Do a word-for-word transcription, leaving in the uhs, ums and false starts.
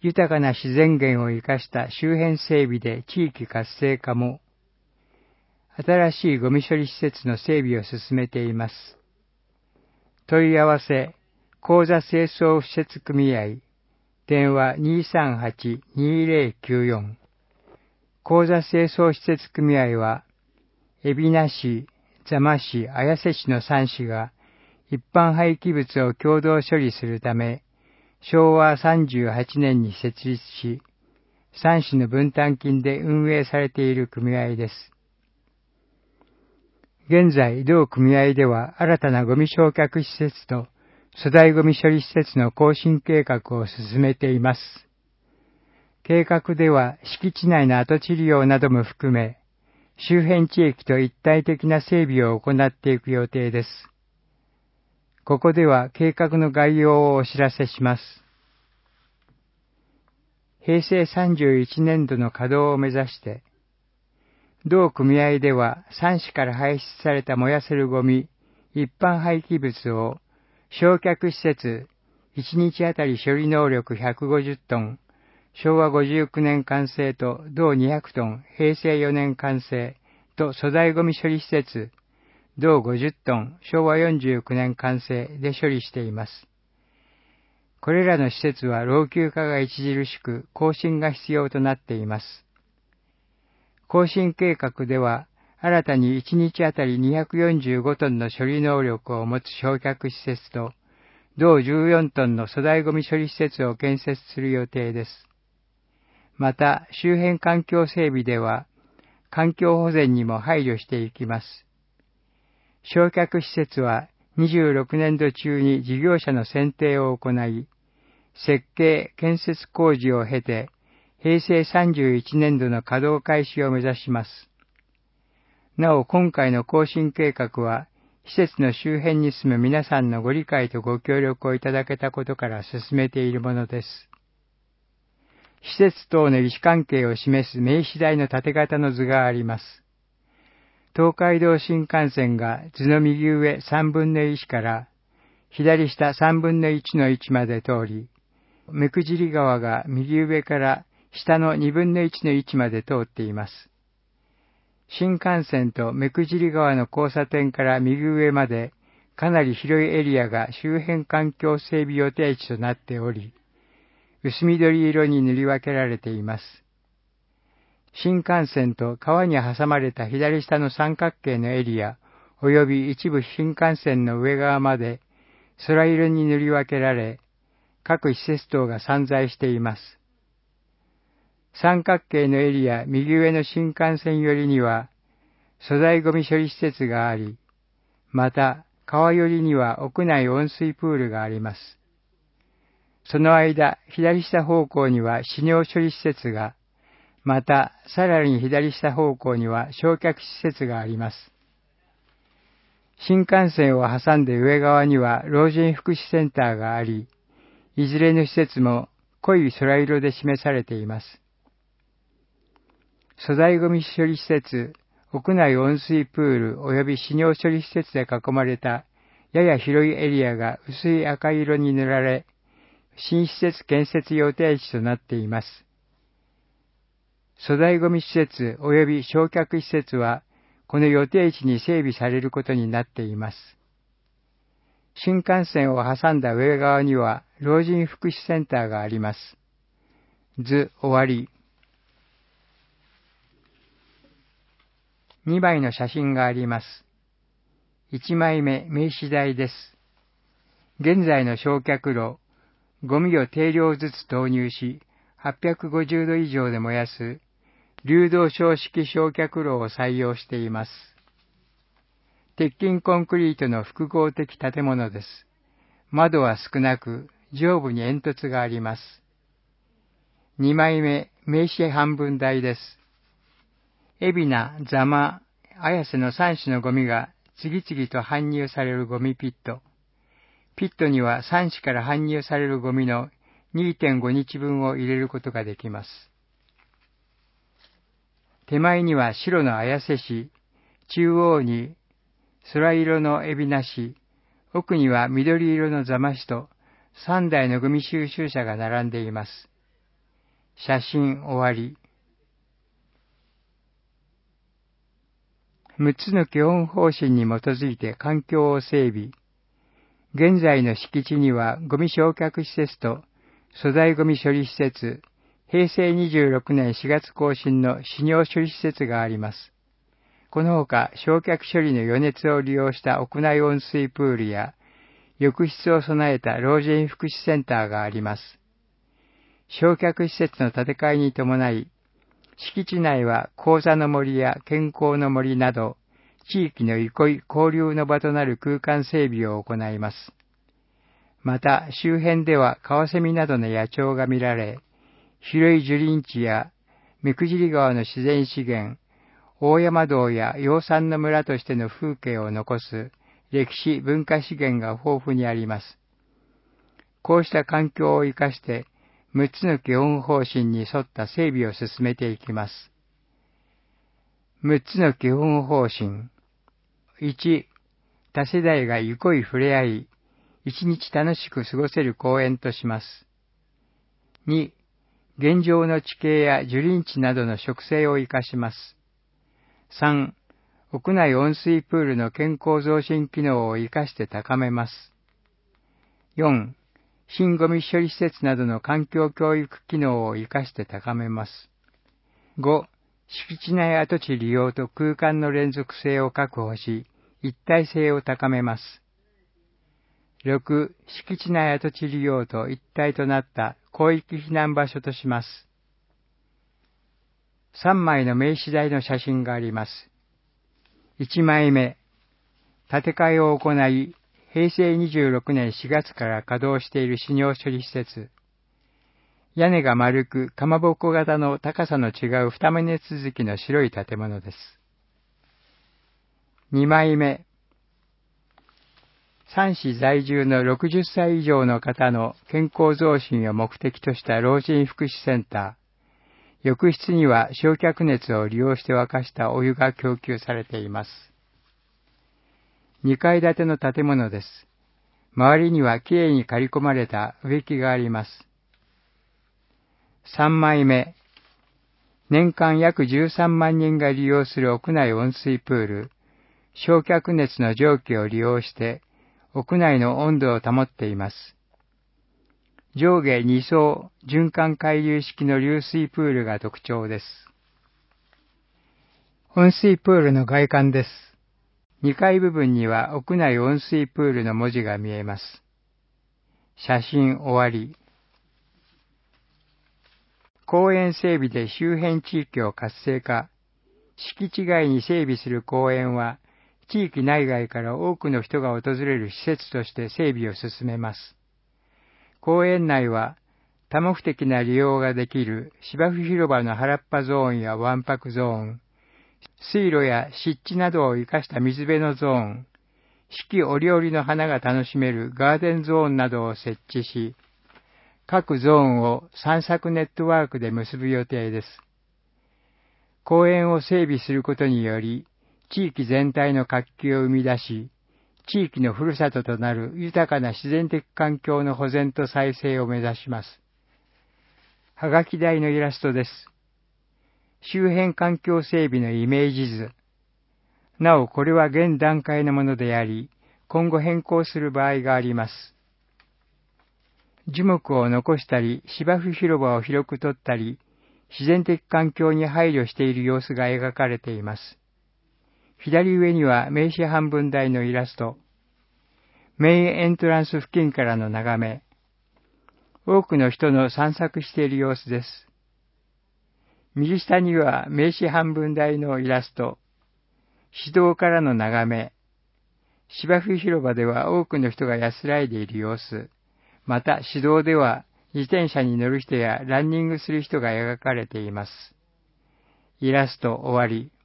豊かな自然源を生かした周辺整備で地域活性化も、新しいゴミ処理施設の整備を進めています。問い合わせ、口座清掃施設組合、電話 にーさんはち にーぜろきゅうよん。口座清掃施設組合は、海老名市、座間市、綾瀬市のさん市が一般廃棄物を共同処理するため、しょうわさんじゅうはちねんに設立し、さん市の分担金で運営されている組合です。現在、同組合では新たなゴミ焼却施設と粗大ゴミ処理施設の更新計画を進めています。計画では敷地内の跡地利用なども含め、周辺地域と一体的な整備を行っていく予定です。ここでは計画の概要をお知らせします。へいせいさんじゅういちねんどの稼働を目指して、同組合ではさん市から排出された燃やせるゴミ、一般廃棄物を焼却施設いちにちあたり処理能力ひゃくごじゅっトン、しょうわごじゅうきゅうねん完成と同にひゃくトン、へいせいよねん完成と粗大ゴミ処理施設、同ごじゅっトン、しょうわよんじゅうきゅうねん完成で処理しています。これらの施設は老朽化が著しく更新が必要となっています。更新計画では、新たにいちにちあたりにひゃくよんじゅうごトンの処理能力を持つ焼却施設と、同じゅうよんトンの粗大ゴミ処理施設を建設する予定です。また、周辺環境整備では、環境保全にも配慮していきます。焼却施設はにじゅうろくねんど中に事業者の選定を行い、設計・建設工事を経て、へいせいさんじゅういちねんどの稼働開始を目指します。なお、今回の更新計画は、施設の周辺に住む皆さんのご理解とご協力をいただけたことから進めているものです。施設等の位置関係を示す名刺台の縦型の図があります。東海道新幹線が図の右上さんぶんのいちから左下さんぶんのいちのいちまで通り、目久尻川が右上から下のにぶんのいちのいちまで通っています。新幹線と目久尻川の交差点から右上までかなり広いエリアが周辺環境整備予定地となっており、薄緑色に塗り分けられています。新幹線と川に挟まれた左下の三角形のエリア及び一部新幹線の上側まで空色に塗り分けられ、各施設等が散在しています。三角形のエリア右上の新幹線寄りには粗大ゴミ処理施設があり、また川寄りには屋内温水プールがあります。その間、左下方向には死尿処理施設が、またさらに左下方向には焼却施設があります。新幹線を挟んで上側には老人福祉センターがあり、いずれの施設も濃い空色で示されています。粗大ゴミ処理施設、屋内温水プール及び死尿処理施設で囲まれたやや広いエリアが薄い赤色に塗られ、新施設建設予定地となっています。粗大ゴミ施設及び焼却施設は、この予定地に整備されることになっています。新幹線を挟んだ上側には老人福祉センターがあります。図終わり。にまいの写真があります。いちまいめ、名刺台です。現在の焼却炉、ゴミを定量ずつ投入し、はっぴゃくごじゅうど以上で燃やす、流動床式焼却炉を採用しています。鉄筋コンクリートの複合的建物です。窓は少なく、上部に煙突があります。にまいめ、名刺半分台です。海老名、座間、綾瀬のさん市のゴミが次々と搬入されるゴミピット。ピットにはさん市から搬入されるゴミの にてんご 日分を入れることができます。手前には白の綾瀬市、中央に空色の海老名市、奥には緑色の座間市とさんだいのゴミ収集車が並んでいます。 写真終わり。むっつの基本方針に基づいて環境を整備。現在の敷地にはゴミ焼却施設と粗大ゴミ処理施設、へいせいにじゅうろくねんしがつ更新の死尿処理施設があります。このほか焼却処理の余熱を利用した屋内温水プールや浴室を備えた老人福祉センターがあります。焼却施設の建て替えに伴い、敷地内は講座の森や健康の森など、地域の憩い交流の場となる空間整備を行います。また、周辺ではカワセミなどの野鳥が見られ、広い樹林地や目久尻川の自然資源、大山道や養蚕の村としての風景を残す歴史文化資源が豊富にあります。こうした環境を生かして、むっつの基本方針に沿った整備を進めていきます。むっつの基本方針。いち、多世代が憩い触れ合い、一日楽しく過ごせる公園とします。に、現状の地形や樹林地などの植生を生かします。さん、屋内温水プールの健康増進機能を生かして高めます。よん、新ゴミ処理施設などの環境教育機能を生かして高めます。ご、敷地内跡地利用と空間の連続性を確保し、一体性を高めます。ろく、敷地内跡地利用と一体となった広域避難場所とします。さんまいの名刺台の写真があります。いちまいめ、建て替えを行い、へいせいにじゅうろくねんしがつから稼働している死尿処理施設。屋根が丸く、かまぼこ型の高さの違う二棟続きの白い建物です。にまいめ、山市在住のろくじゅっさい以上の方の健康増進を目的とした老人福祉センター。浴室には焼却熱を利用して沸かしたお湯が供給されています。にかい建ての建物です。周りにはきれいに刈り込まれた植木があります。さんまいめ、年間約じゅうさんまんにんが利用する屋内温水プール、焼却熱の蒸気を利用して屋内の温度を保っています。上下に層循環回流式の流水プールが特徴です。温水プールの外観です。にかい部分には屋内温水プールの文字が見えます。写真終わり。公園整備で周辺地域を活性化。敷地外に整備する公園は、地域内外から多くの人が訪れる施設として整備を進めます。公園内は多目的な利用ができる芝生広場の原っぱゾーンやわんぱくゾーン、水路や湿地などを生かした水辺のゾーン、四季折々の花が楽しめるガーデンゾーンなどを設置し、各ゾーンを散策ネットワークで結ぶ予定です。公園を整備することにより、地域全体の活気を生み出し、地域のふるさととなる豊かな自然的環境の保全と再生を目指します。はがき台のイラストです。周辺環境整備のイメージ図。なお、これは現段階のものであり、今後変更する場合があります。樹木を残したり、芝生広場を広く取ったり、自然的環境に配慮している様子が描かれています。左上には名刺半分台のイラスト。メインエントランス付近からの眺め。多くの人の散策している様子です。右下には名刺半分台のイラスト。市道からの眺め。芝生広場では多くの人が安らいでいる様子。また市道では自転車に乗る人やランニングする人が描かれています。イラスト終わり。